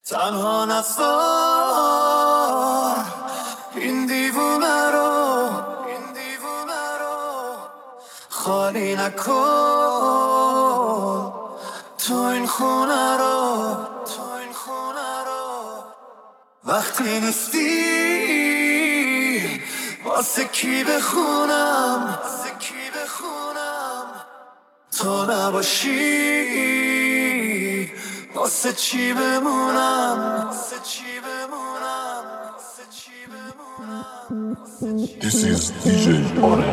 تنها نذار این دیوونه رو خالی نکن تو این خونه رو وقتی نیستی واسه کی بخونم تو نباشی واسه چی بمونم This is DJ Oren.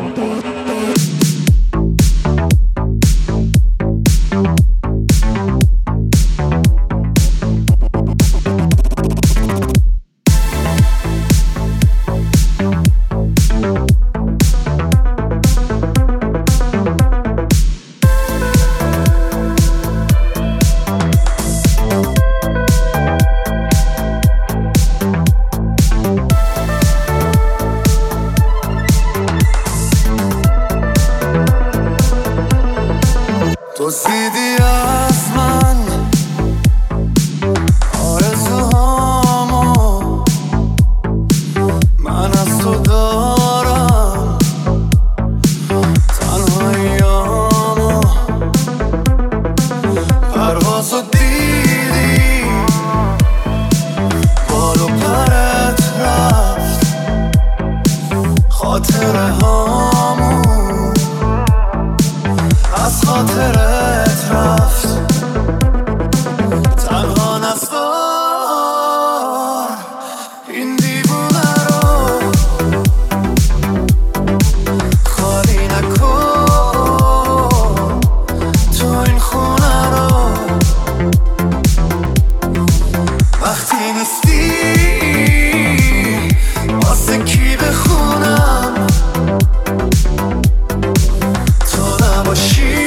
دزدیدی از من آرزوهامو من از تو دارم تنهاییامو پروازو دیدی بال و پرت رفت خاطره هامو از خاطرت رفت تنها نذار این دیوونه رو خالی نکن تو این خونه رو وقتی نیستی واسه کی بخونم تو نباشی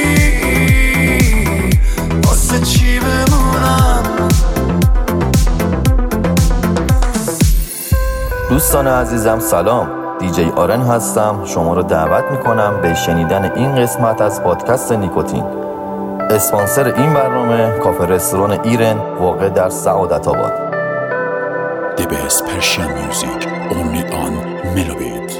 دوستان عزیزم سلام، دیجی آرن هستم. شما رو دعوت میکنم به شنیدن این قسمت از پادکست نیکوتین. اسپانسر این برنامه کافه رستوران ایرن واقع در سعادت آباد. The best Persian music only on Melobit.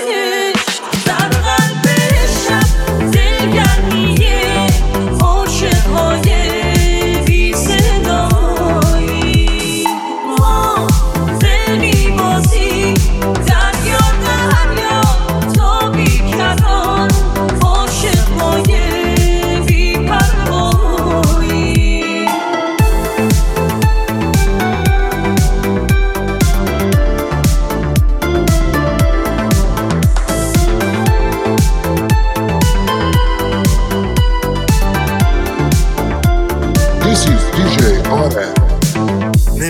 در قلب شب دلگرمیه عاشق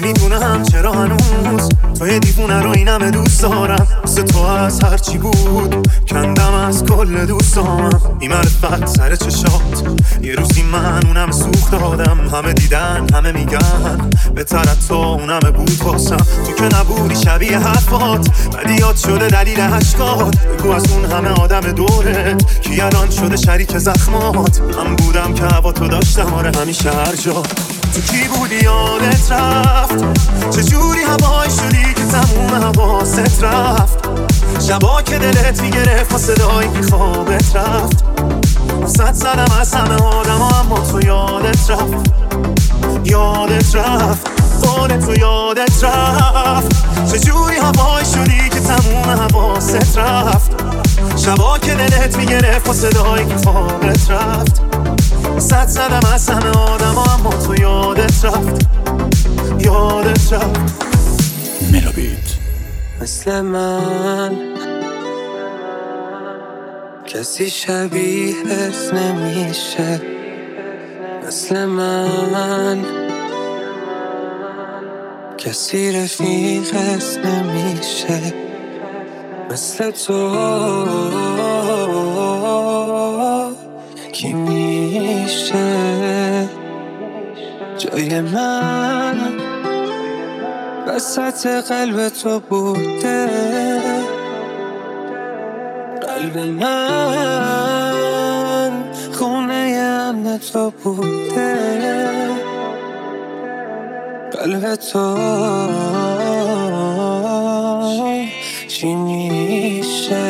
نمیدونم چرا هنوز توی دیوونه رو اینم دوست دارم. تو از هرچی بود کندم از کل دوستام. این معرفت سر چشات یه روزی من اونم سوخت دادم. همه دیدن همه میگن بهتر تو اونم بود واسم. تو که نبودی شبیه حرفات ولی یاد شده دلیل عشقات. بگو از اون همه آدم دورت کی الان شده شریک زخمات. من بودم که هوا تو داشتم آره همیشه هر جا. تو کی بودی یادت رفت چجوری هوای شدی که تموم حواست رفت. شبا که دلت میگرفت و صدایی که خوابت رفت. صد زدم از همه آدم اما تو یادت رفت. یادت رفت قول تو یادت رفت. چجوری هوای شدی که تموم حواست رفت. شبا که دلت میگرفت و صدایی که خوابت رفت. صد زدم از همه آدم اما تو یادت رفت. یادت رفت. ملوبیت. مثل من کسی شبیهت نمیشه. مثل من کسی رفیقت نمیشه. مثل تو کی میشه جای من وسط قلب تو بوده. قلب من خونه امن تو بوده. قلب تو چی میشه.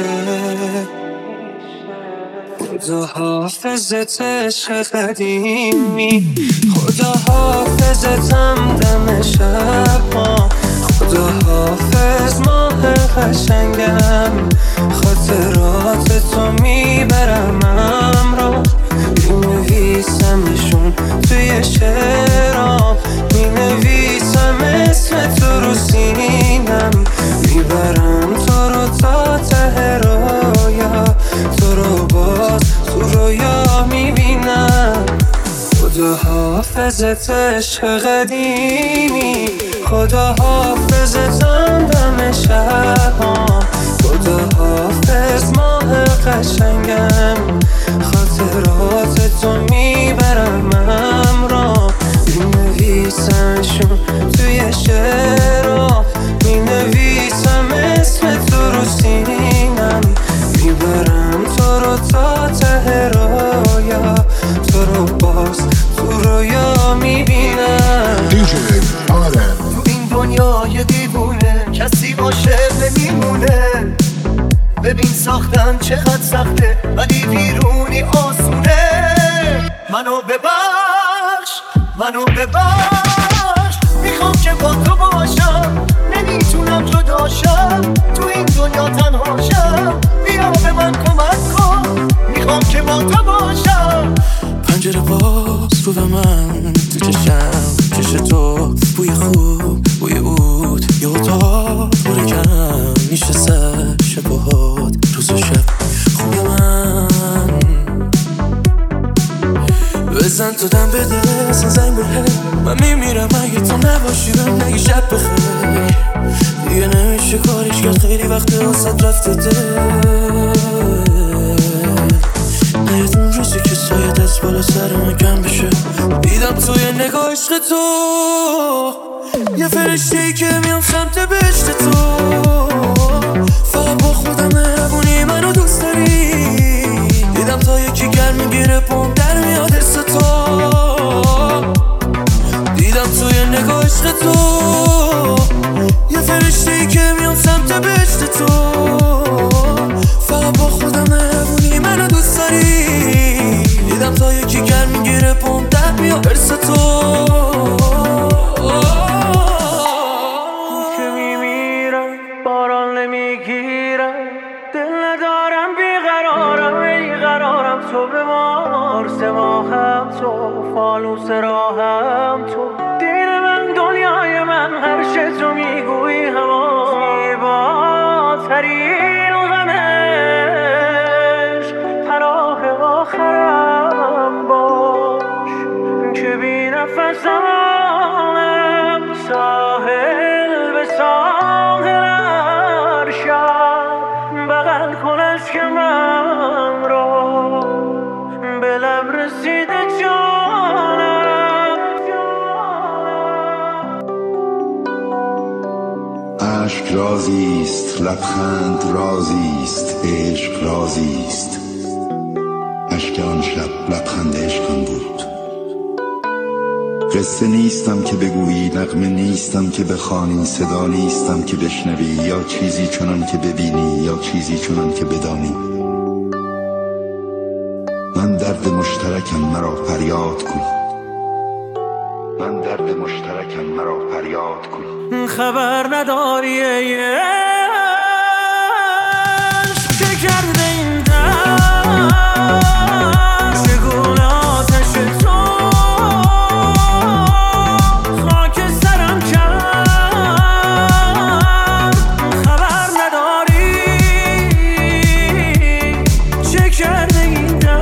خدا حافظت عشق قدیمی. خدا حافظتم دم شب ما. خدا حافظ ماه قشنگم. خاطرات تو میبرم امرا. مینویسمشون توی شعرام. مینویسم اسم تو رو سینم. میبرم تو رو تا ته رویا. تو رو باز تو رویا میبینم. خدا حافظت عشق قدیمی. خدا حافظتم دم شبام. خدا حافظ ماه قشنگم. خاطرات تو میبرم امرا. مینویسمشون توی شعرام. مینویسم اسم تو رو سینم. میبرم تو رو تا ته رویا. تو رو باز تو رویا میبینم. تو این دنیای دیوونه کسی عاشق نمیمونه. ببین ساختن چقدر سخته ولی بیرونی آسونه. منو ببخش منو ببخش. میخوام که با تو باشم نمیتونم جداشم. تو این دنیا تنهاشم بیا به من کمک کن. میخوام که با تو باشم. پنجره باز رو به من تو چشم. چش تو بوی خوب بوی عود. یه اتاق بوره کم میشه سر شبهات. روز و شب خونه من بزن تو دم بده زنگ بره. من میمیرم اگه تو نباشی بهم نگی شب بخیر. دیگه نمیشه کاریش کرد خیلی وقت واسد رفته دل. نیاد اون روزی که سایه دست بالا سر من کم بشه. دیدم توی نگاه عشق تو یه فرشته‌ای که میام سمت بهشت تو. فقط با خودم مهربونی منو دوست داری. دیدم تا یکی گرم میگیره پام در میاد حس تو. دیدم توی نگاه عشق تو یه فرشته‌ای که میام سمت بهشت تو. فقط با خودم مهربونی منو دوست داری. دیدم تا یکی گرم میگیره پام در میاد حس تو. که میمیرم باران نمیگیرم. دل ندارم بیقرارم بیقرارم. تو بمار سه ماهم تو. فانوس راهم تو. دین من دنیای من هر چه تو میگویی هوا. زیباترین غمش پناه آخرم باش. که بی نفسم اشک رازیست، لبخند رازیست، عشق رازیست. اشک آن شب لبخند عشقم بود. قصه نیستم که بگویی، نغمه نیستم که بخوانی، صدا نیستم که بشنوی، یا چیزی چنان که ببینی یا چیزی چنان که بدانی. من درد مشترکم، مرا فریاد کن. من درد مشترکم، مرا فریاد کن. خبر نداری ای عشق که کرده این دست، چگونه آتش تو خاک سرم کرد. خبر نداری چه کرده این دست.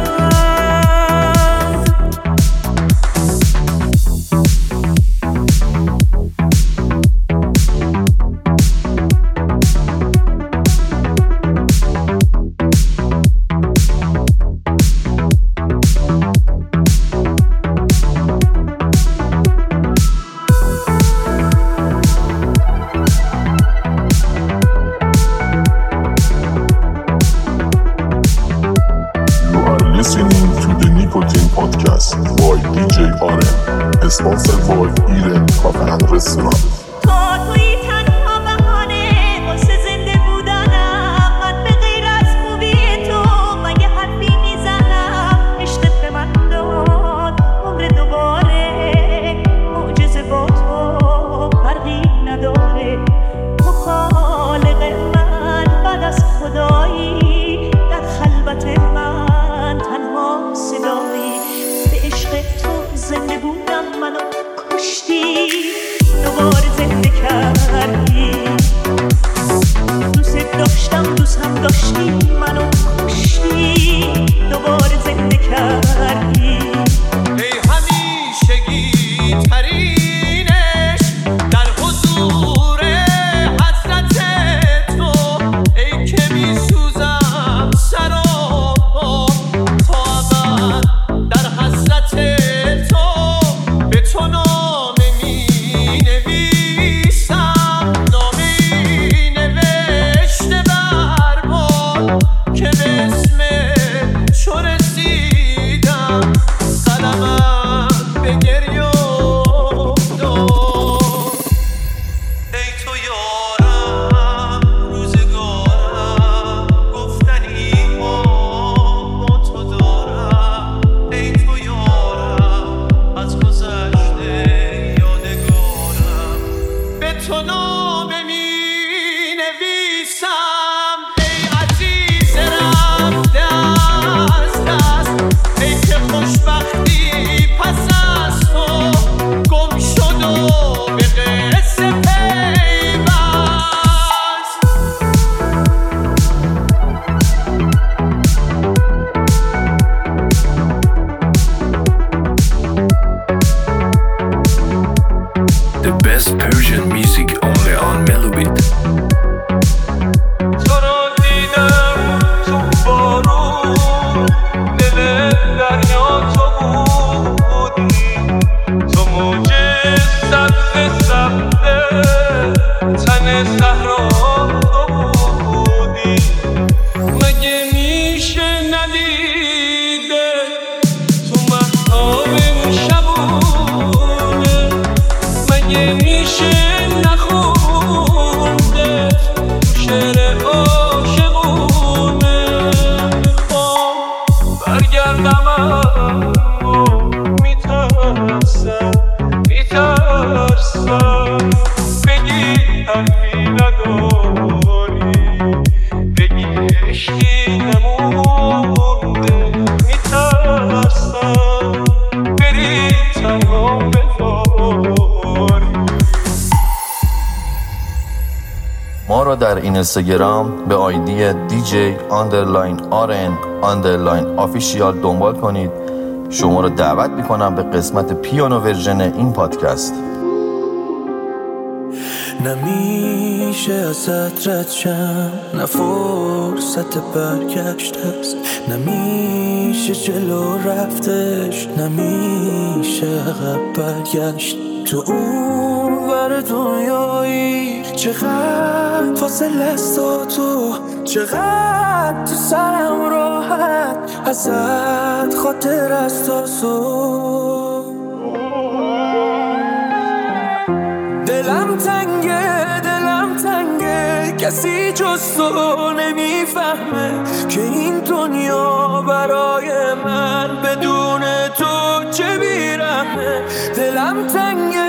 Listening to the Nicotine Podcast by DJ Aren, sponsored by Iren Cafe and Restaurant. توی تنها بهانه واسه زنده بودنم. من به غیر از خوبی تو مگه حرفی میزنم. عشقت به من داد عمر دوباره، معجزه با تو فرقی نداره. تو خالق من بعد از خدایی، در خلوت من تنها صدایی. به عشق تو زنده بودم، منو کشتی دوباره زنده کردی. دوست داشتم دوست هم داشتی، منو کشتی دوباره زنده کردی. ای همیشگی ترینش در حضور حضرت تو، ای که می سوزم سر و پا تا ابد در حضرت تو. به تو نامه می نویسم، نامه ای نوشته بر باد که به اسم چو رسیدم قلمم به گریه افتاد. ای تو یارم روزگارم، گفتنی ها با تو دارم. ای تو یارم از گذشته یادگارم، به تو نامه می نویسم. ای عزیز رفته از دست، ای که خوشبختی پس از تو گم شد و به قصه پیوست. The best Persian music only on Melobit. تو رو دیدم تو بارون، دل دریا تو بودی. تو موج سبز سبز تن صحرا بودی. مگه میشه ندیده تو مهتاب این شبونه؟ مگه میشه نخونده تو شعر عاشقونه؟ میخوام برگردم اما میترسم بگی حرفی نداری، بگی عشقی نمونده. میترسم بری تنها بذاری. ما را در اینستاگرام به آیدی DJ_RN_official دنبال کنید. شما را دعوت میکنم به قسمت پیانو ورژن این پادکست. نمیشه ازت رد شم، نه فرصت برگشت هست. نمیشه جلو رفتش، نمیشه عقب برگشت. تو اون ور دنیایی چقدر فاصله است تا تو، چقدر تو سرم راحت ازت خاطر است تا صبح. دلم تنگه کسی جز تو نمیفهمه که این دنیا برای من بدون تو چه بیرحمه. دلم تنگه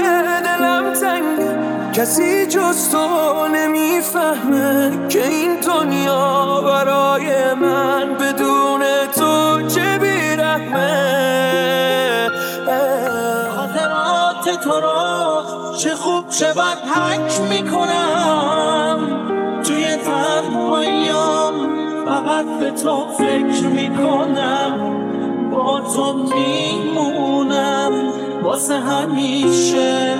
کسی جز تو نمیفهمه که این دنیا برای من بدون تو چه بیرحمه. خاطرات تو رو چه خوب چه بد حک میکنم، توی تنهاییام فقط به تو فکر میکنم، با تو میمونم واسه همیشه.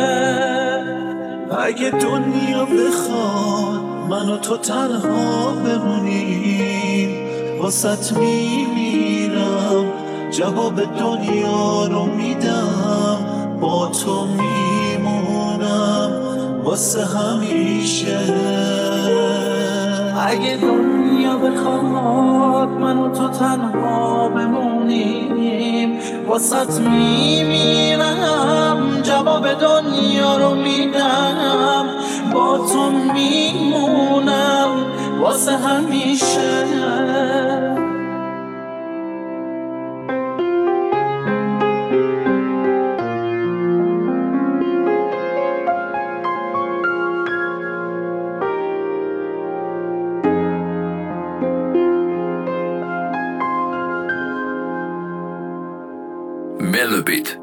اگه دنیا بخواد من و تو تنها بمونیم، واسط میمیرم جواب دنیا رو میدم، با تو میمونم واسه همیشه. اگه دنیا بخواد من و تو تنها بمونیم، واسط میمیرم جواب دنیا رو میدم، با تو میمونم واسه همیشه. Melobit.